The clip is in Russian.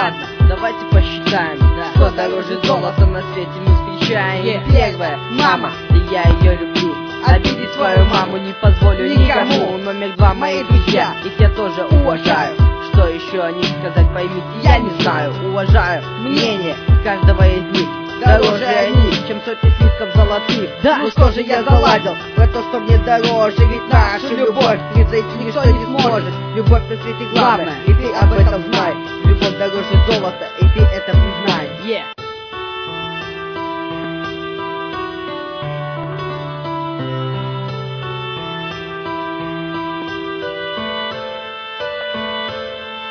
Ладно, давайте посчитаем, что дороже золота на свете мы встречаем. Первое, мама, да я ее люблю. Обидеть свою маму не позволю никому. Номер два, мои друзья, их я тоже уважаю. Что еще о них сказать, поймите, я не знаю. Уважаю мнение каждого из них. Дороже они, чем сотни слитков золотых. Ну что же я заладил про то, что мне дороже. Ведь нашу любовь превзойти никто не сможет. Любовь на свете главная, и ты об этом знай. Любовь дороже золота, и ты